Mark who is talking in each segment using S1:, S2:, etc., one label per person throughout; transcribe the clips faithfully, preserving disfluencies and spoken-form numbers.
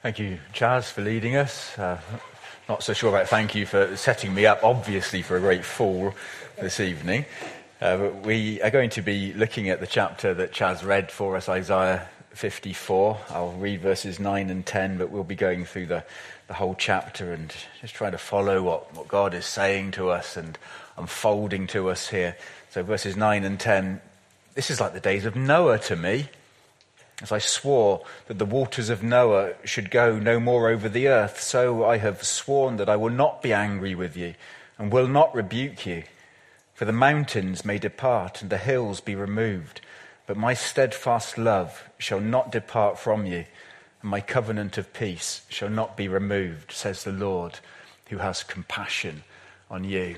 S1: Thank you, Chaz, for leading us. Uh, not so sure about thank you for setting me up, obviously, for a great fall this evening. Uh, but we are going to be looking at the chapter that Chaz read for us, Isaiah fifty-four. I'll read verses nine and ten, but we'll be going through the, the whole chapter and just trying to follow what, what God is saying to us and unfolding to us here. So verses nine and ten, this is like the days of Noah to me. As I swore that the waters of Noah should go no more over the earth, so I have sworn that I will not be angry with you and will not rebuke you. For the mountains may depart and the hills be removed, but my steadfast love shall not depart from you, and my covenant of peace shall not be removed, says the Lord, who has compassion on you.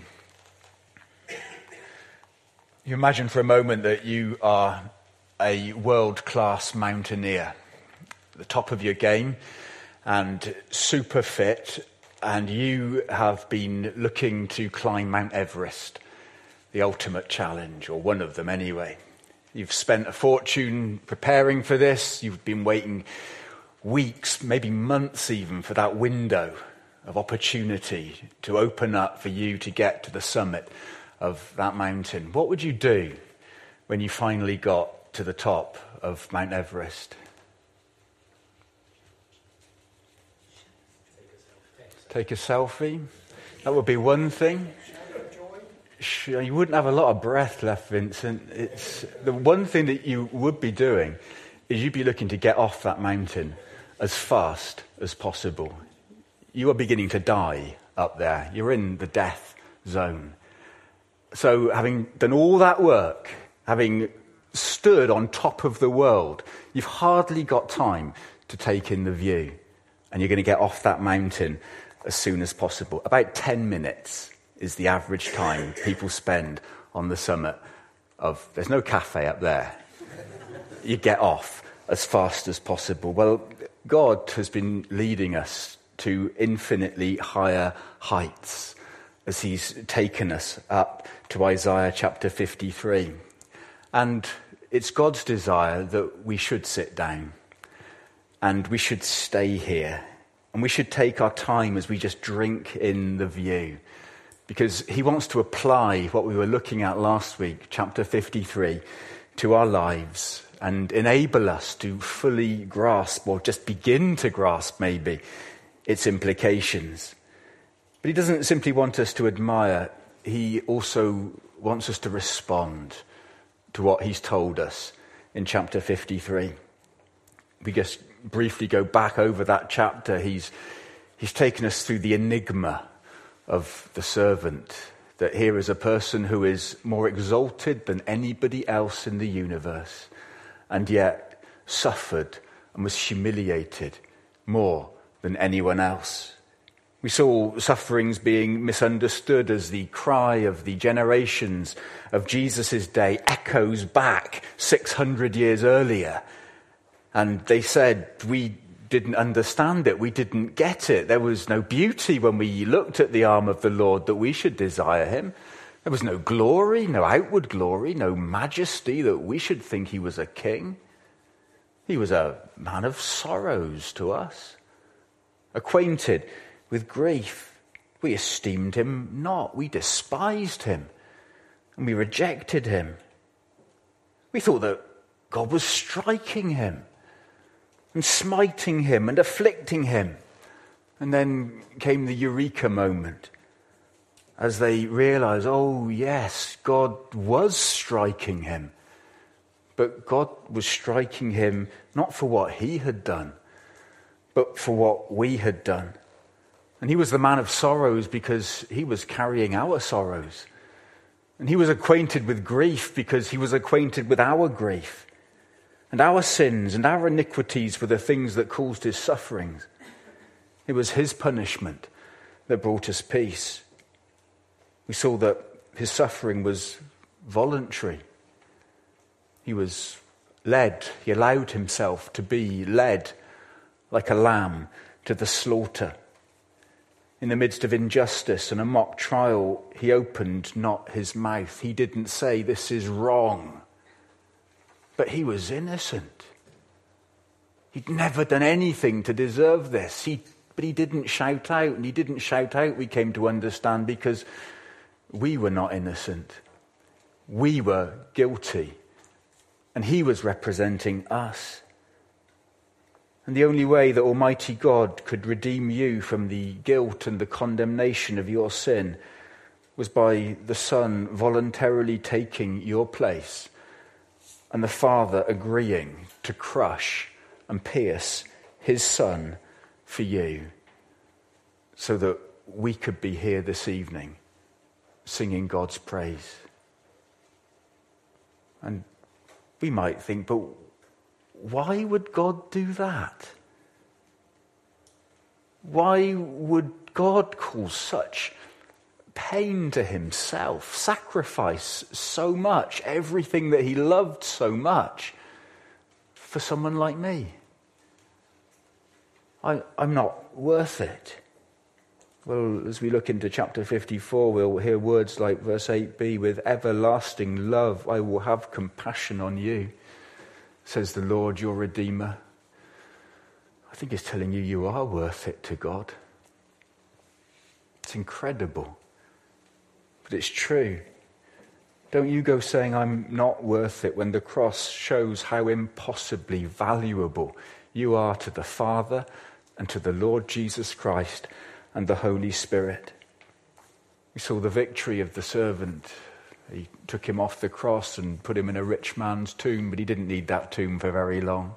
S1: You imagine for a moment that you are a world-class mountaineer, at the top of your game and super fit, and you have been looking to climb Mount Everest, the ultimate challenge, or one of them anyway. You've spent a fortune preparing for this. You've been waiting weeks, maybe months even, for that window of opportunity to open up for you to get to the summit of that mountain. What would you do when you finally got to the top of Mount Everest? Take a selfie. That would be one thing. You wouldn't have a lot of breath left, Vincent. It's the one thing that you would be doing is you'd be looking to get off that mountain as fast as possible. You are beginning to die up there. You're in the death zone. So having done all that work, having stood on top of the world, you've hardly got time to take in the view, and you're going to get off that mountain as soon as possible. About ten minutes is the average time people spend on the summit of, there's no cafe up there. You get off as fast as possible. Well, God has been leading us to infinitely higher heights as he's taken us up to Isaiah chapter fifty-three. And it's God's desire that we should sit down and we should stay here and we should take our time as we just drink in the view, because he wants to apply what we were looking at last week, chapter fifty-three, to our lives and enable us to fully grasp, or just begin to grasp maybe, its implications. But he doesn't simply want us to admire, he also wants us to respond to what he's told us in chapter fifty-three. We just briefly go back over that chapter. He's, he's taken us through the enigma of the servant, that here is a person who is more exalted than anybody else in the universe, and yet suffered and was humiliated more than anyone else. We saw sufferings being misunderstood as the cry of the generations of Jesus' day echoes back six hundred years earlier. And they said, we didn't understand it, we didn't get it. There was no beauty when we looked at the arm of the Lord that we should desire him. There was no glory, no outward glory, no majesty that we should think he was a king. He was a man of sorrows to us, acquainted with grief. We esteemed him not. We despised him. And we rejected him. We thought that God was striking him and smiting him and afflicting him. And then came the eureka moment as they realized, oh yes, God was striking him. But God was striking him not for what he had done, but for what we had done. And he was the man of sorrows because he was carrying our sorrows. And he was acquainted with grief because he was acquainted with our grief. And our sins and our iniquities were the things that caused his sufferings. It was his punishment that brought us peace. We saw that his suffering was voluntary. He was led, he allowed himself to be led like a lamb to the slaughter. In the midst of injustice and a mock trial, he opened not his mouth. He didn't say, this is wrong. But he was innocent. He'd never done anything to deserve this. He, but he didn't shout out, and he didn't shout out, we came to understand, because we were not innocent. We were guilty, and he was representing us. And the only way that Almighty God could redeem you from the guilt and the condemnation of your sin was by the Son voluntarily taking your place and the Father agreeing to crush and pierce his Son for you, so that we could be here this evening singing God's praise. And we might think, but why would God do that? Why would God cause such pain to himself, sacrifice so much, everything that he loved so much, for someone like me? I, I'm not worth it. Well, as we look into chapter fifty-four, we'll hear words like verse eight b, with everlasting love I will have compassion on you, says the Lord your Redeemer. I think it's telling you you are worth it to God. It's incredible, but it's true. Don't you go saying I'm not worth it when the cross shows how impossibly valuable you are to the Father and to the Lord Jesus Christ and the Holy Spirit. We saw the victory of the servant. He took him off the cross and put him in a rich man's tomb, but he didn't need that tomb for very long.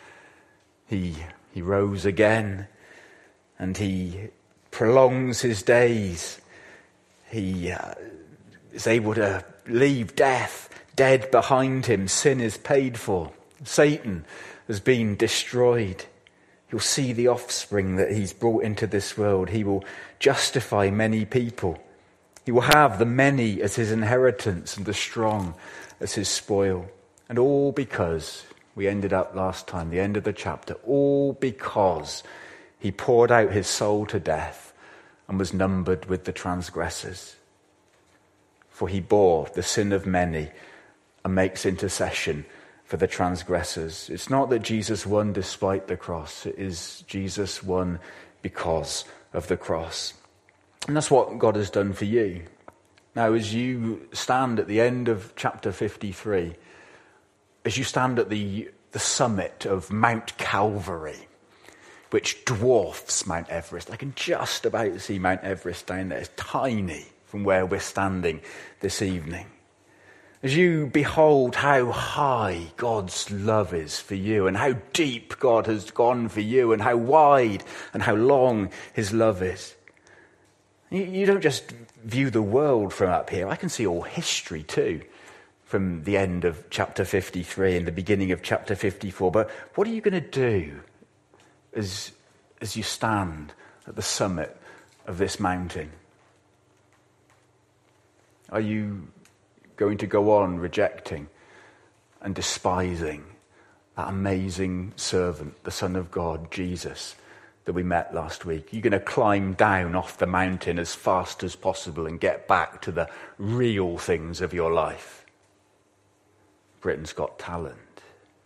S1: He, he rose again, and he prolongs his days. He uh, is able to leave death dead behind him. Sin is paid for. Satan has been destroyed. You'll see the offspring that he's brought into this world. He will justify many people. He will have the many as his inheritance and the strong as his spoil. And all because, we ended up last time, the end of the chapter, all because he poured out his soul to death and was numbered with the transgressors. For he bore the sin of many and makes intercession for the transgressors. It's not that Jesus won despite the cross. It is Jesus won because of the cross. And that's what God has done for you. Now, as you stand at the end of chapter fifty-three, as you stand at the, the summit of Mount Calvary, which dwarfs Mount Everest, I can just about see Mount Everest down there. It's tiny from where we're standing this evening. As you behold how high God's love is for you, and how deep God has gone for you, and how wide and how long his love is. You, you don't just view the world from up here. I can see all history too, from the end of chapter fifty-three and the beginning of chapter fifty-four. But what are you going to do as, as you stand at the summit of this mountain? Are you going to go on rejecting and despising that amazing servant, the Son of God, Jesus, that we met last week? You're going to climb down off the mountain as fast as possible and get back to the real things of your life. Britain's Got Talent,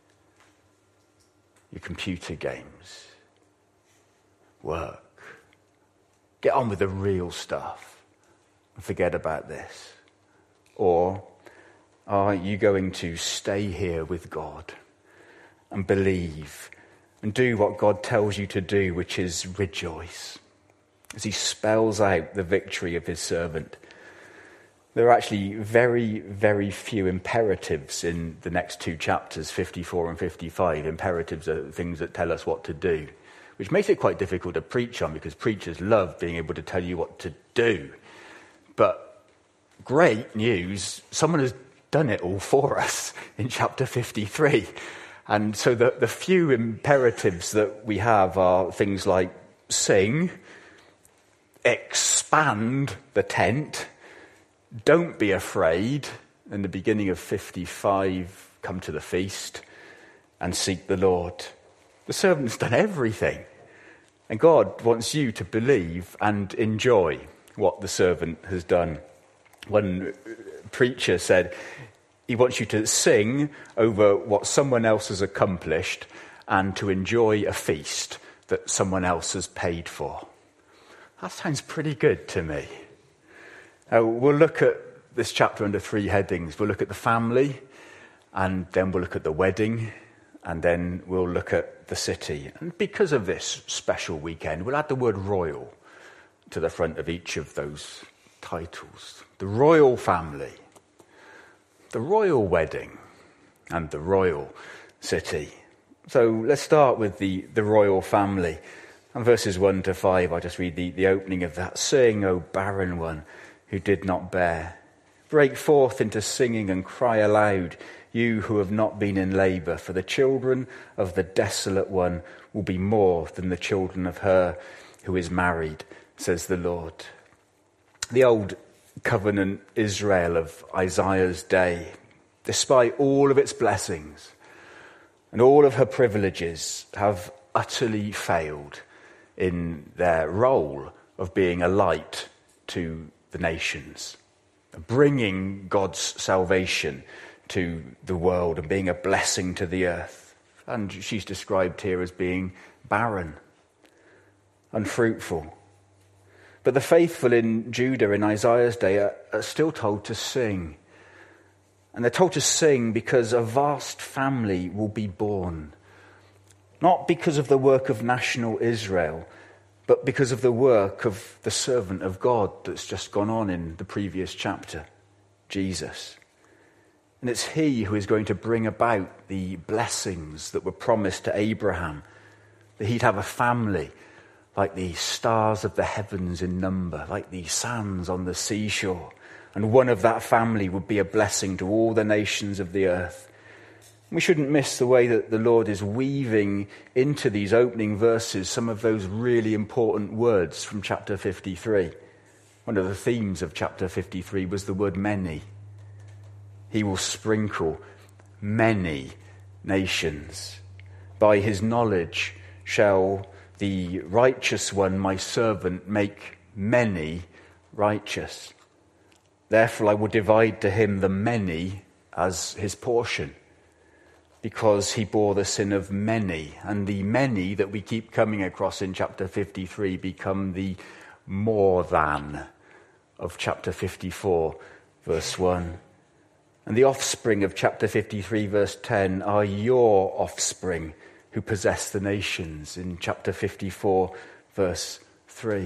S1: your computer games, work. Get on with the real stuff and forget about this. Or are you going to stay here with God and believe and do what God tells you to do, which is rejoice, as he spells out the victory of his servant? There are actually very, very few imperatives in the next two chapters, fifty-four and fifty-five. Imperatives are things that tell us what to do, which makes it quite difficult to preach on, because preachers love being able to tell you what to do. But great news, someone has done it all for us in chapter fifty-three. And so the, the few imperatives that we have are things like sing, expand the tent, don't be afraid, in the beginning of fifty-five, come to the feast, and seek the Lord. The servant's done everything. And God wants you to believe and enjoy what the servant has done. One preacher said he wants you to sing over what someone else has accomplished and to enjoy a feast that someone else has paid for. That sounds pretty good to me. Uh, we'll look at this chapter under three headings. We'll look at the family, and then we'll look at the wedding, and then we'll look at the city. And because of this special weekend, we'll add the word royal to the front of each of those titles. The royal family, the royal wedding, and the royal city. So let's start with the, the royal family. And verses one to five, I just read the, the opening of that. Sing, O barren one who did not bear. Break forth into singing and cry aloud, you who have not been in labour, for the children of the desolate one will be more than the children of her who is married, says the Lord. The old covenant Israel of Isaiah's day, despite all of its blessings and all of her privileges, have utterly failed in their role of being a light to the nations, bringing God's salvation to the world and being a blessing to the earth. And she's described here as being barren, unfruitful. But the faithful in Judah in Isaiah's day are, are still told to sing. And they're told to sing because a vast family will be born. Not because of the work of national Israel, but because of the work of the servant of God that's just gone on in the previous chapter, Jesus. And it's he who is going to bring about the blessings that were promised to Abraham, that he'd have a family like the stars of the heavens in number, like the sands on the seashore. And one of that family would be a blessing to all the nations of the earth. We shouldn't miss the way that the Lord is weaving into these opening verses some of those really important words from chapter fifty-three. One of the themes of chapter fifty-three was the word many. He will sprinkle many nations. By his knowledge shall the righteous one, my servant, make many righteous. Therefore I will divide to him the many as his portion, because he bore the sin of many. And the many that we keep coming across in chapter fifty-three become the more than of chapter fifty-four, verse one. And the offspring of chapter fifty-three, verse ten, are your offspring who possess the nations, in chapter fifty-four, verse three.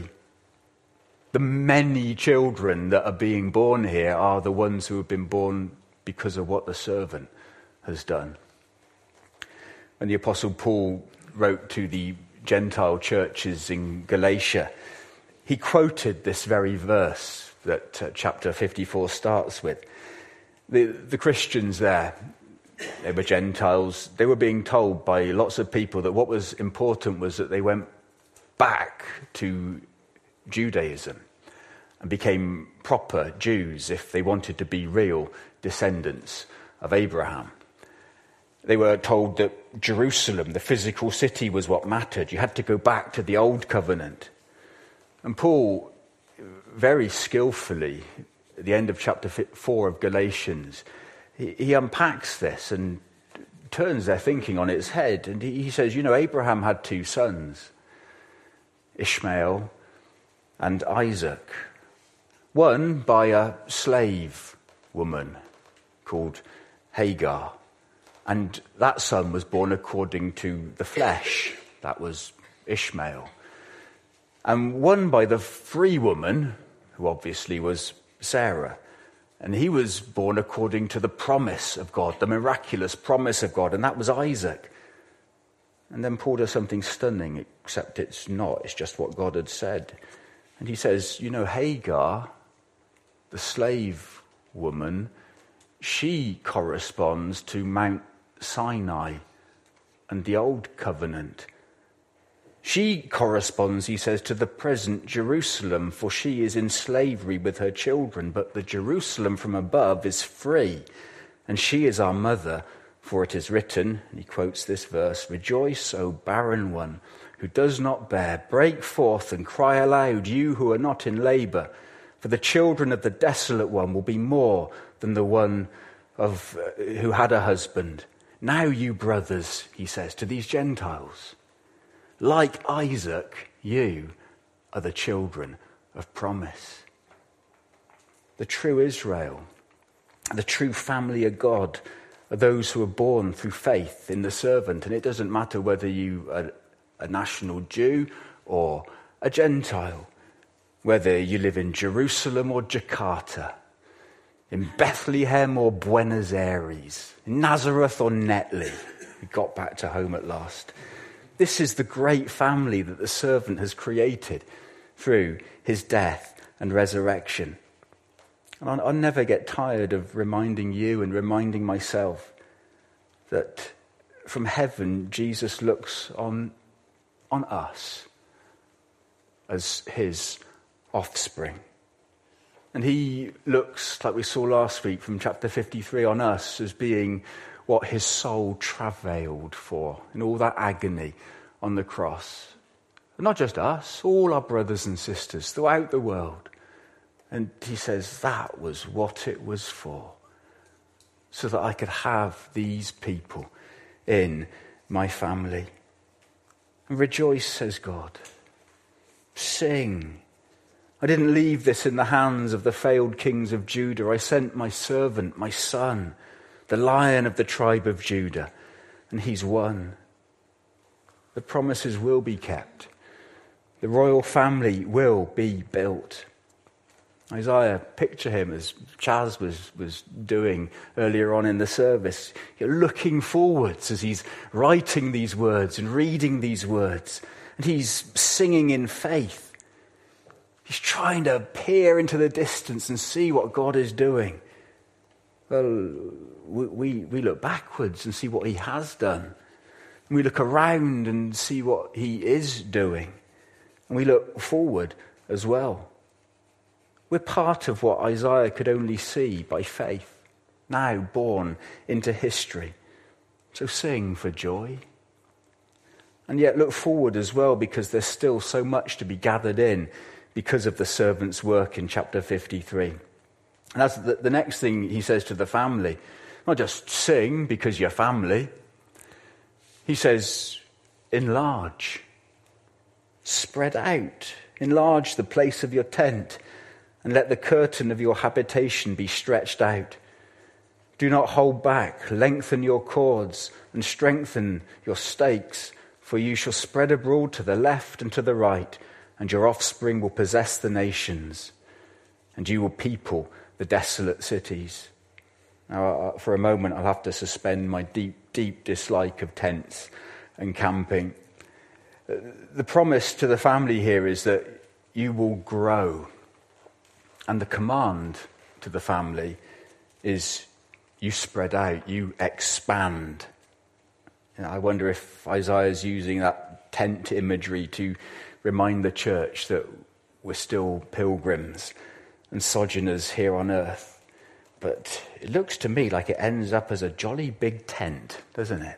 S1: The many children that are being born here are the ones who have been born because of what the servant has done. When the Apostle Paul wrote to the Gentile churches in Galatia, he quoted this very verse that uh, chapter fifty-four starts with. The, the Christians there, they were Gentiles. They were being told by lots of people that what was important was that they went back to Judaism and became proper Jews if they wanted to be real descendants of Abraham. They were told that Jerusalem, the physical city, was what mattered. You had to go back to the old covenant. And Paul, very skillfully, at the end of chapter four of Galatians, he, he unpacks this and turns their thinking on its head. And he, he says, you know, Abraham had two sons, Ishmael and Isaac. One by a slave woman called Hagar. And that son was born according to the flesh. That was Ishmael. And one by the free woman, who obviously was Sarah. And he was born according to the promise of God, the miraculous promise of God, and that was Isaac. And then Paul does something stunning, except it's not, it's just what God had said. And he says, you know, Hagar, the slave woman, she corresponds to Mount Sinai and the old covenant. She corresponds, he says, to the present Jerusalem, for she is in slavery with her children, but the Jerusalem from above is free, and she is our mother, for it is written, and he quotes this verse, rejoice, O barren one who does not bear, break forth and cry aloud, you who are not in labour, for the children of the desolate one will be more than the one of uh, who had a husband. Now you brothers, he says to these Gentiles, like Isaac, you are the children of promise. The true Israel, the true family of God, are those who are born through faith in the servant. And it doesn't matter whether you are a national Jew or a Gentile, whether you live in Jerusalem or Jakarta, in Bethlehem or Buenos Aires, in Nazareth or Netley. We got back to home at last. This is the great family that the servant has created through his death and resurrection. And I'll, I'll never get tired of reminding you and reminding myself that from heaven, Jesus looks on, on us as his offspring. And he looks, like we saw last week from chapter fifty-three, on us as being what his soul travailed for in all that agony on the cross. And not just us, all our brothers and sisters throughout the world. And he says that was what it was for, so that I could have these people in my family. And rejoice, says God. Sing. I didn't leave this in the hands of the failed kings of Judah. I sent my servant, my son, the Lion of the tribe of Judah, and he's won. The promises will be kept. The royal family will be built. Isaiah, picture him as Chaz was, was doing earlier on in the service. You're looking forwards as he's writing these words and reading these words. And he's singing in faith. He's trying to peer into the distance and see what God is doing. Well, we, we look backwards and see what he has done. And we look around and see what he is doing. And we look forward as well. We're part of what Isaiah could only see by faith, now born into history. So sing for joy. And yet look forward as well, because there's still so much to be gathered in because of the servant's work in chapter fifty-three. And that's the, the next thing he says to the family. Not just sing because you're family. He says, enlarge. Spread out. Enlarge the place of your tent. And let the curtain of your habitation be stretched out. Do not hold back. Lengthen your cords and strengthen your stakes. For you shall spread abroad to the left and to the right, and your offspring will possess the nations, and you will people the desolate cities. Now, for a moment, I'll have to suspend my deep, deep dislike of tents and camping. The promise to the family here is that you will grow. And the command to the family is you spread out, you expand. You know, I wonder if Isaiah is using that tent imagery to remind the church that we're still pilgrims and sojourners here on earth. But it looks to me like it ends up as a jolly big tent, doesn't it?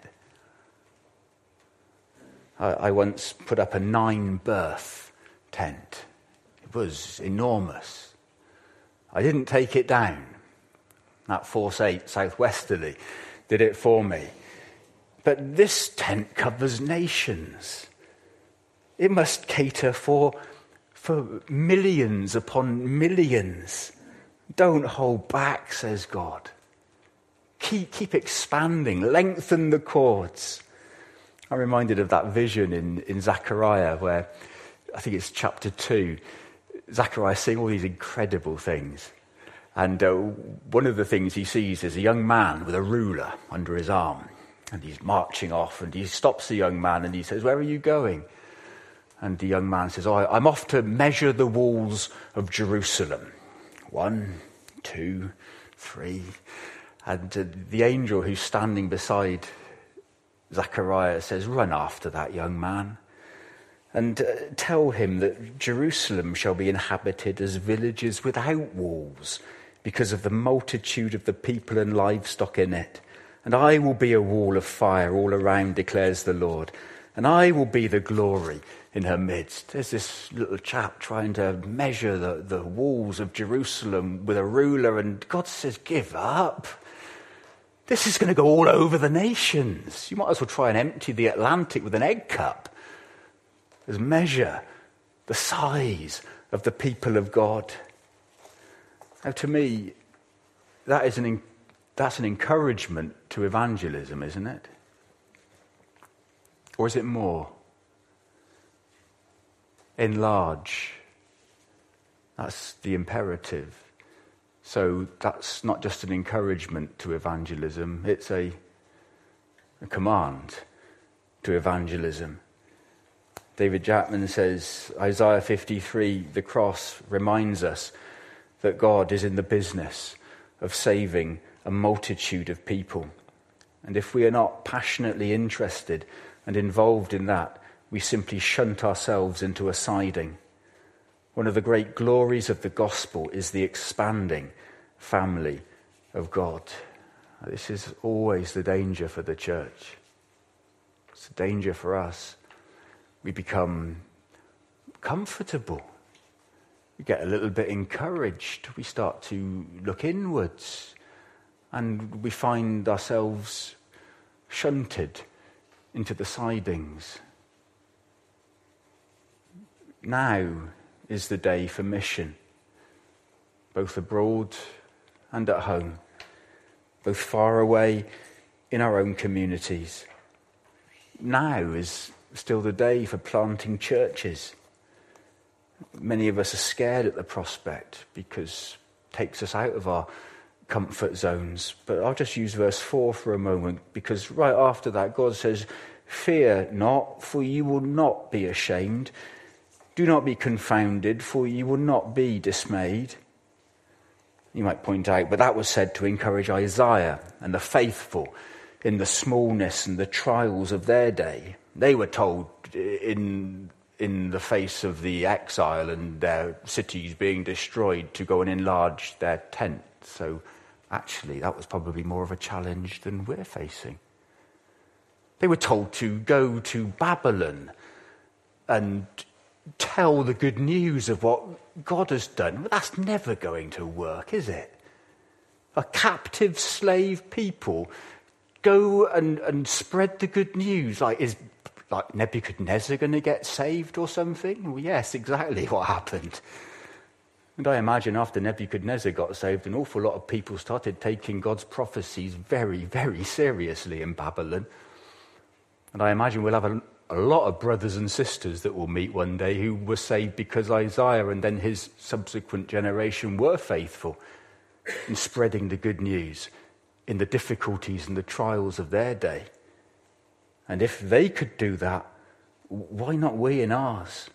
S1: I, I once put up a nine-berth tent. It was enormous. I didn't take it down. That Force eight Southwesterly did it for me. But this tent covers nations. It must cater for, for millions upon millions. Don't hold back, says God. Keep, keep expanding. Lengthen the cords. I'm reminded of that vision in, in Zechariah where, I think it's chapter two, Zechariah seeing all these incredible things. And uh, one of the things he sees is a young man with a ruler under his arm. And he's marching off, and he stops the young man and he says, "Where are you going?" And the young man says, "Oh, I'm off to measure the walls of Jerusalem. One, two, three." And uh, the angel who's standing beside Zechariah says, "Run after that young man. And uh, tell him that Jerusalem shall be inhabited as villages without walls, because of the multitude of the people and livestock in it. And I will be a wall of fire all around, declares the Lord. And I will be the glory in her midst." There's this little chap trying to measure the, the walls of Jerusalem with a ruler, and God says, give up. This is going to go all over the nations. You might as well try and empty the Atlantic with an egg cup as measure the size of the people of God. Now, to me, that is an that's an encouragement to evangelism, isn't it? Or is it more? Enlarge. That's the imperative. So that's not just an encouragement to evangelism, it's a, a command to evangelism. David Chapman says, Isaiah fifty-three, the cross reminds us that God is in the business of saving a multitude of people. And if we are not passionately interested and involved in that, we simply shunt ourselves into a siding. One of the great glories of the gospel is the expanding family of God. This is always the danger for the church. It's a danger for us. We become comfortable. We get a little bit encouraged. We start to look inwards. And we find ourselves shunted into the sidings. Now is the day for mission, both abroad and at home, both far away in our own communities. Now is still the day for planting churches. Many of us are scared at the prospect because it takes us out of our comfort zones. But I'll just use verse four for a moment, because right after that God says, "Fear not, for you will not be ashamed. Do not be confounded, for you will not be dismayed." You might point out, but that was said to encourage Isaiah and the faithful in the smallness and the trials of their day. They were told in in the face of the exile and their cities being destroyed to go and enlarge their tent. So actually, that was probably more of a challenge than we're facing. They were told to go to Babylon and tell the good news of what God has done. But that's never going to work, is it? A captive slave people go and, and spread the good news. Like, is like Nebuchadnezzar going to get saved or something? Well, yes, exactly what happened. And I imagine after Nebuchadnezzar got saved, an awful lot of people started taking God's prophecies very, very seriously in Babylon. And I imagine we'll have a A lot of brothers and sisters that we'll meet one day who were saved because Isaiah and then his subsequent generation were faithful in spreading the good news in the difficulties and the trials of their day. And if they could do that, why not we in ours?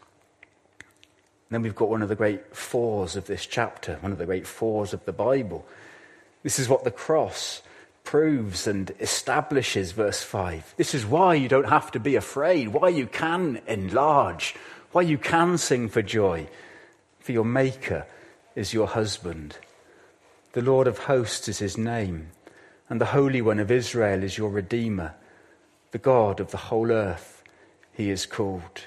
S1: And then we've got one of the great fours of this chapter, one of the great fours of the Bible. This is what the cross proves and establishes, verse five. This is why you don't have to be afraid, why you can enlarge, why you can sing for joy. For your Maker is your husband. The Lord of hosts is his name, and the Holy One of Israel is your Redeemer. The God of the whole earth he is called.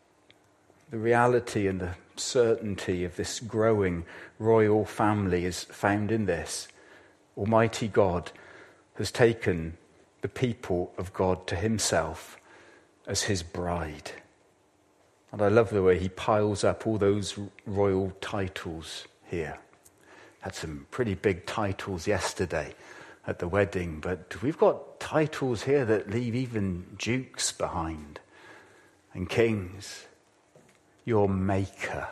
S1: The reality and the certainty of this growing royal family is found in this. Almighty God has taken the people of God to himself as his bride. And I love the way he piles up all those royal titles here. Had some pretty big titles yesterday at the wedding, but we've got titles here that leave even dukes behind and kings. Your Maker.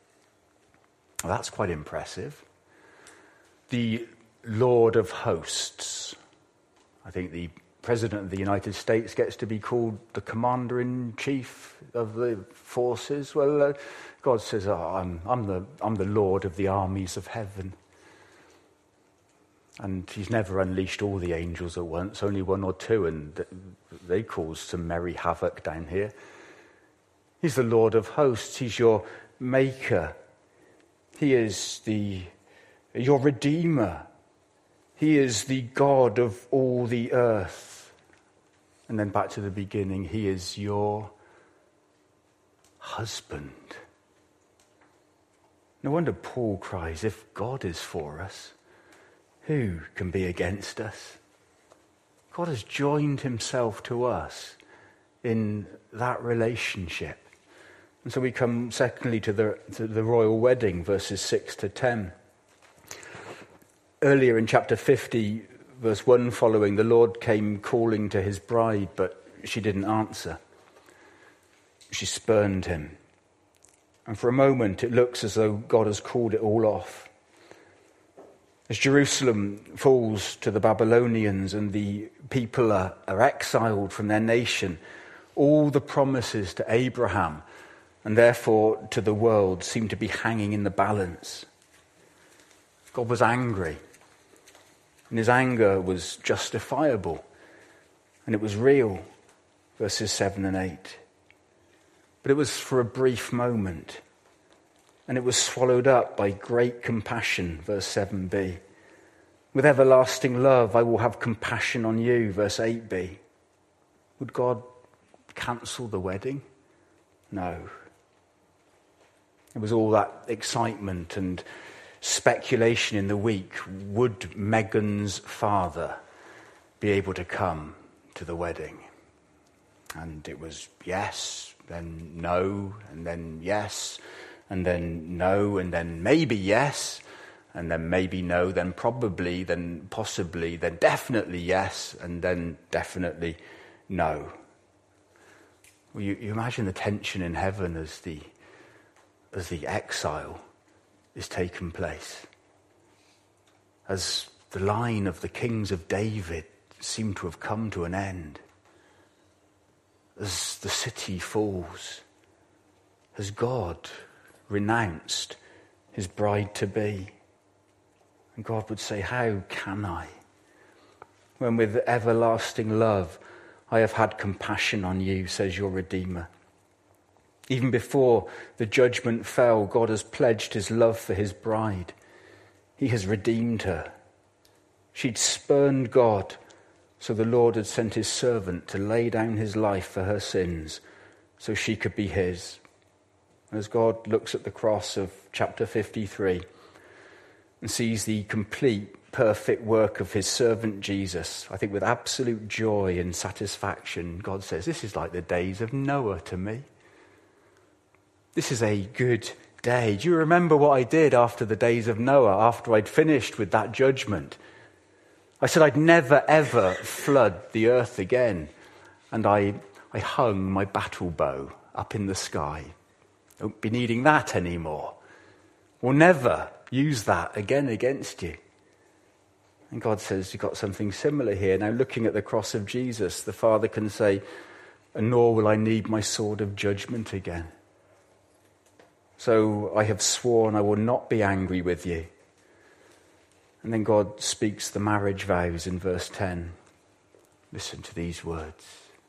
S1: Well, that's quite impressive. The Lord of hosts. I think the President of the United States gets to be called the Commander-in-Chief of the forces. Well, uh, God says, oh, I'm, I'm, the, I'm the Lord of the armies of heaven. And he's never unleashed all the angels at once, only one or two, and they cause some merry havoc down here. He's the Lord of hosts. He's your Maker. He is the your Redeemer. He is the God of all the earth. And then back to the beginning, he is your husband. No wonder Paul cries, if God is for us, who can be against us? God has joined himself to us in that relationship. And so we come secondly to the, to the royal wedding, verses six to ten. Earlier in chapter fifty, verse one following, the Lord came calling to his bride, but she didn't answer. She spurned him. And for a moment, it looks as though God has called it all off. As Jerusalem falls to the Babylonians and the people are, are exiled from their nation, all the promises to Abraham and therefore to the world seem to be hanging in the balance. God was angry, and his anger was justifiable, and it was real, verses seven and eight. But it was for a brief moment, and it was swallowed up by great compassion, verse seven b. With everlasting love I will have compassion on you, verse eight b. Would God cancel the wedding? No. It was all that excitement and speculation in the week. Would Megan's father be able to come to the wedding? And it was yes, then no, and then yes, and then no, and then maybe yes, and then maybe no, then probably, then possibly, then definitely yes, and then definitely no. Well, you, you imagine the tension in heaven as the as the exile is taking place, as the line of the kings of David seem to have come to an end, as the city falls, has God renounced his bride-to-be? And God would say, how can I? When with everlasting love I have had compassion on you, says your Redeemer. Even before the judgment fell, God has pledged his love for his bride. He has redeemed her. She'd spurned God, so the Lord had sent his servant to lay down his life for her sins, so she could be his. And as God looks at the cross of chapter fifty-three and sees the complete, perfect work of his servant Jesus, I think with absolute joy and satisfaction, God says, this is like the days of Noah to me. This is a good day. Do you remember what I did after the days of Noah, after I'd finished with that judgment? I said I'd never, ever flood the earth again. And I, I hung my battle bow up in the sky. I won't be needing that anymore. We'll never use that again against you. And God says you've got something similar here. Now, looking at the cross of Jesus, the Father can say, and nor will I need my sword of judgment again. So I have sworn I will not be angry with you. And then God speaks the marriage vows in verse ten. Listen to these words.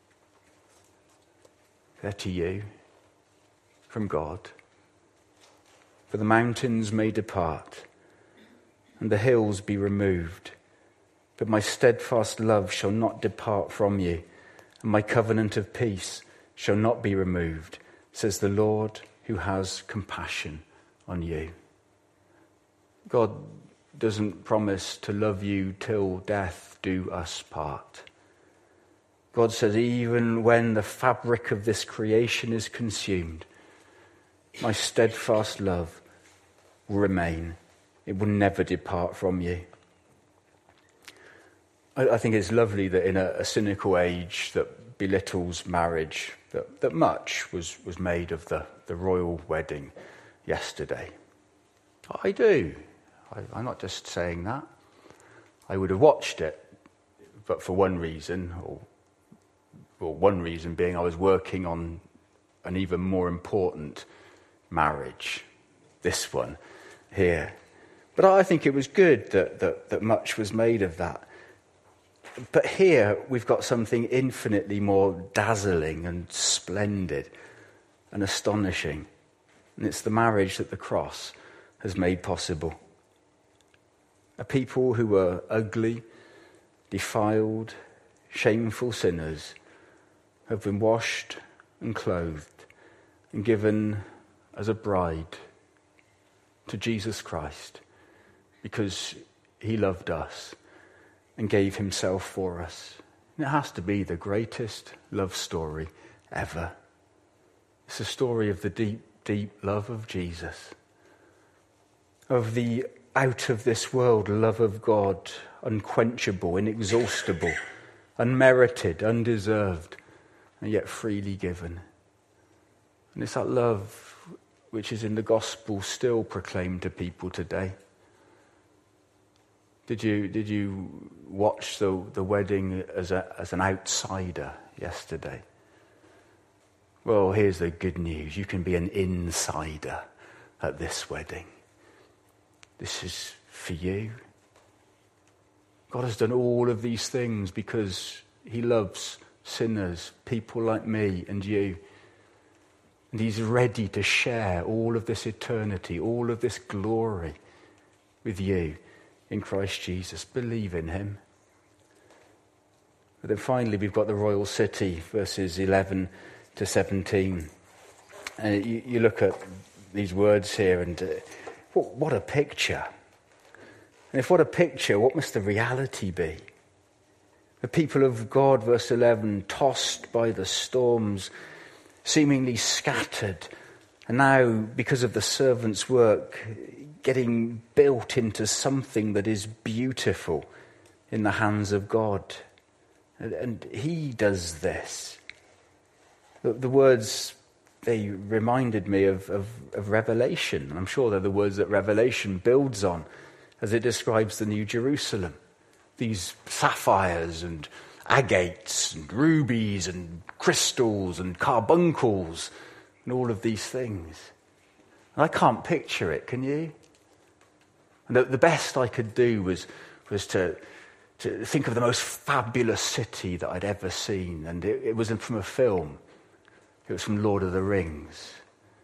S1: They're to you from God. For the mountains may depart and the hills be removed, but my steadfast love shall not depart from you, and my covenant of peace shall not be removed, says the Lord who has compassion on you. God doesn't promise to love you till death do us part. God says, even when the fabric of this creation is consumed, my steadfast love will remain. It will never depart from you. I, I think it's lovely that in a, a cynical age that belittles marriage, that, that much was, was made of the, the royal wedding yesterday. I do. I, I'm not just saying that. I would have watched it, but for one reason, or, or one reason being I was working on an even more important marriage, this one here. But I think it was good that, that, that much was made of that. But here we've got something infinitely more dazzling and splendid and astonishing. And it's the marriage that the cross has made possible. A people who were ugly, defiled, shameful sinners have been washed and clothed and given as a bride to Jesus Christ because he loved us and gave himself for us. And it has to be the greatest love story ever. It's a story of the deep, deep love of Jesus, of the out-of-this-world love of God, unquenchable, inexhaustible, unmerited, undeserved, and yet freely given. And it's that love which is in the gospel still proclaimed to people today. Did you did you watch the the wedding as a as an outsider yesterday? Well, here's the good news. You can be an insider at this wedding. This is for you. God has done all of these things because he loves sinners, people like me and you. And he's ready to share all of this eternity, all of this glory with you in Christ Jesus. Believe in him. But then finally we've got the royal city, verses eleven to seventeen. And you, you look at these words here and uh, what, what a picture. And if what a picture, what must the reality be? The people of God, verse eleven, tossed by the storms, seemingly scattered, and now, because of the servant's work, getting built into something that is beautiful in the hands of God. And, and he does this. The, the words, they reminded me of, of, of Revelation. And I'm sure they're the words that Revelation builds on as it describes the New Jerusalem. These sapphires and agates and rubies and crystals and carbuncles and all of these things. And I can't picture it, can you? And the, the best I could do was was to, to think of the most fabulous city that I'd ever seen. And it, it wasn't from a film. It was from Lord of the Rings.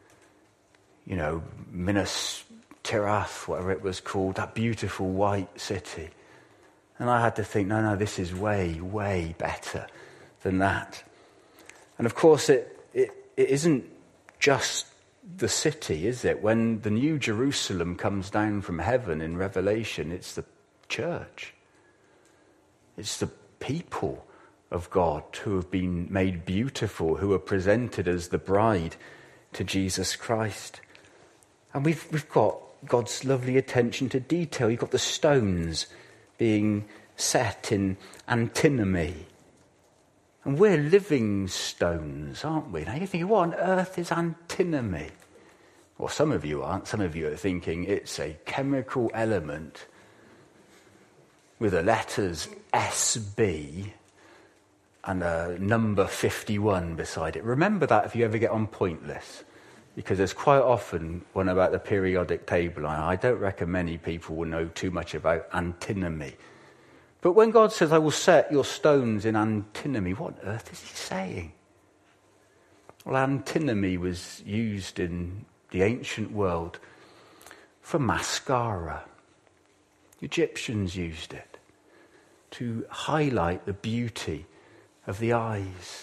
S1: You know, Minas Tirith, whatever it was called, that beautiful white city. And I had to think, no, no, this is way, way better than that. And of course, it, it, it isn't just the city, is it? When the New Jerusalem comes down from heaven in Revelation, it's the church. It's the people of God who have been made beautiful, who are presented as the bride to Jesus Christ. And we've we've got God's lovely attention to detail. You've got the stones being set in antinomy. And we're living stones, aren't we? Now you're thinking, what on earth is antinomy? Well, some of you aren't. Some of you are thinking it's a chemical element with the letters S B and a number fifty-one beside it. Remember that if you ever get on Pointless, because there's quite often one about the periodic table. I don't reckon many people will know too much about antinomy. But when God says, I will set your stones in antinomy, what on earth is he saying? Well, antinomy was used in the ancient world for mascara. Egyptians used it to highlight the beauty of the eyes.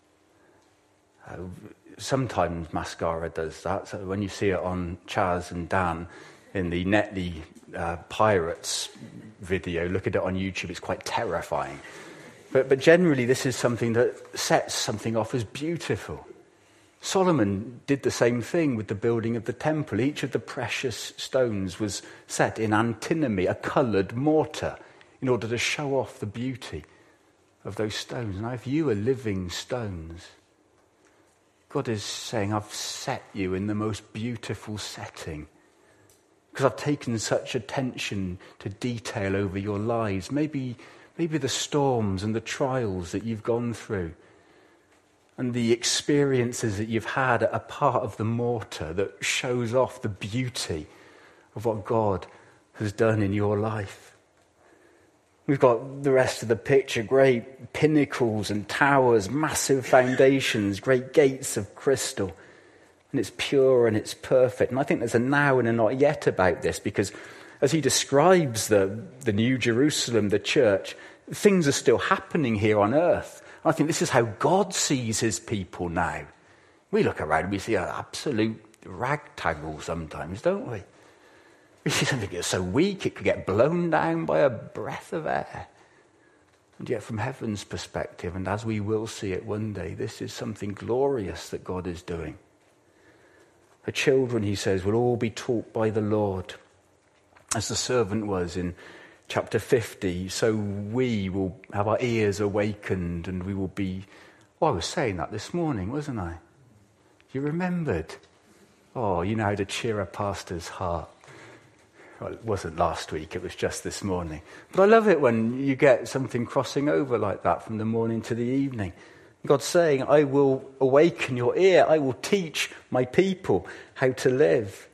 S1: Uh, sometimes mascara does that. So when you see it on Chaz and Dan in the Netley uh, Pirates video, look at it on YouTube, it's quite terrifying. But, but generally this is something that sets something off as beautiful. Solomon did the same thing with the building of the temple. Each of the precious stones was set in antinomy, a coloured mortar, in order to show off the beauty of those stones. Now, if you are living stones, God is saying, I've set you in the most beautiful setting because I've taken such attention to detail over your lives. Maybe, maybe the storms and the trials that you've gone through and the experiences that you've had are part of the mortar that shows off the beauty of what God has done in your life. We've got the rest of the picture, great pinnacles and towers, massive foundations, great gates of crystal. And it's pure and it's perfect. And I think there's a now and a not yet about this, because as he describes the, the New Jerusalem, the church, things are still happening here on earth. I think this is how God sees his people now. We look around and we see an absolute ragtaggle sometimes, don't we? We see something that's so weak it could get blown down by a breath of air. And yet from heaven's perspective, and as we will see it one day, this is something glorious that God is doing. Her children, he says, will all be taught by the Lord. As the servant was in chapter fifty, so we will have our ears awakened and we will be... Oh, I was saying that this morning, wasn't I? You remembered. Oh, you know how to cheer a pastor's heart. Well, it wasn't last week, it was just this morning. But I love it when you get something crossing over like that from the morning to the evening. God's saying, I will awaken your ear. I will teach my people how to live.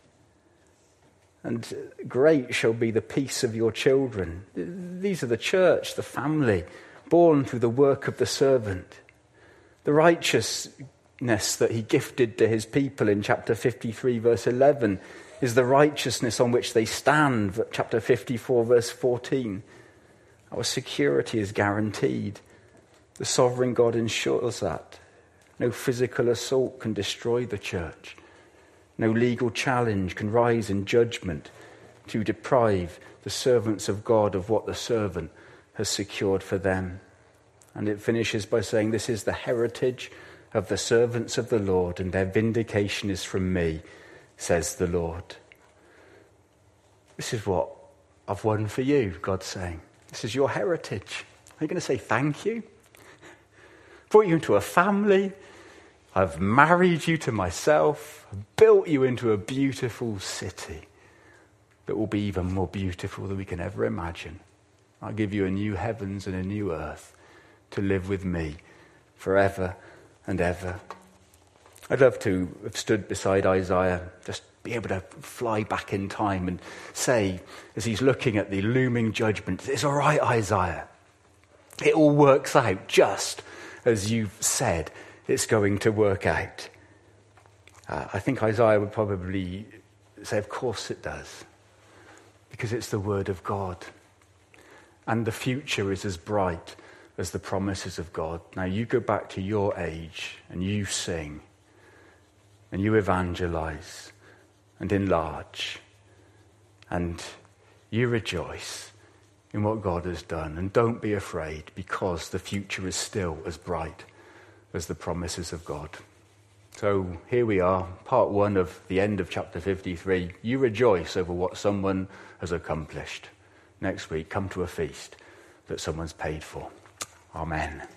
S1: And great shall be the peace of your children. These are the church, the family, born through the work of the servant. The righteousness that he gifted to his people in chapter fifty-three, verse eleven, is the righteousness on which they stand, chapter fifty-four, verse fourteen. Our security is guaranteed. The sovereign God ensures that. No physical assault can destroy the church. No legal challenge can rise in judgment to deprive the servants of God of what the servant has secured for them. And it finishes by saying, this is the heritage of the servants of the Lord, and their vindication is from me, says the Lord. This is what I've won for you, God's saying. This is your heritage. Are you going to say thank you? Brought you into a family. I've married you to myself. I've built you into a beautiful city that will be even more beautiful than we can ever imagine. I'll give you a new heavens and a new earth to live with me forever and ever. I'd love to have stood beside Isaiah, just be able to fly back in time and say, as he's looking at the looming judgment, it's all right, Isaiah. It all works out just as you've said it's going to work out. Uh, I think Isaiah would probably say, of course it does, because it's the word of God. And the future is as bright as the promises of God. Now you go back to your age and you sing and you evangelize and enlarge and you rejoice in what God has done, and don't be afraid, because the future is still as bright as the promises of God. So here we are, part one of the end of chapter fifty-three. You rejoice over what someone has accomplished. Next week, come to a feast that someone's paid for. Amen.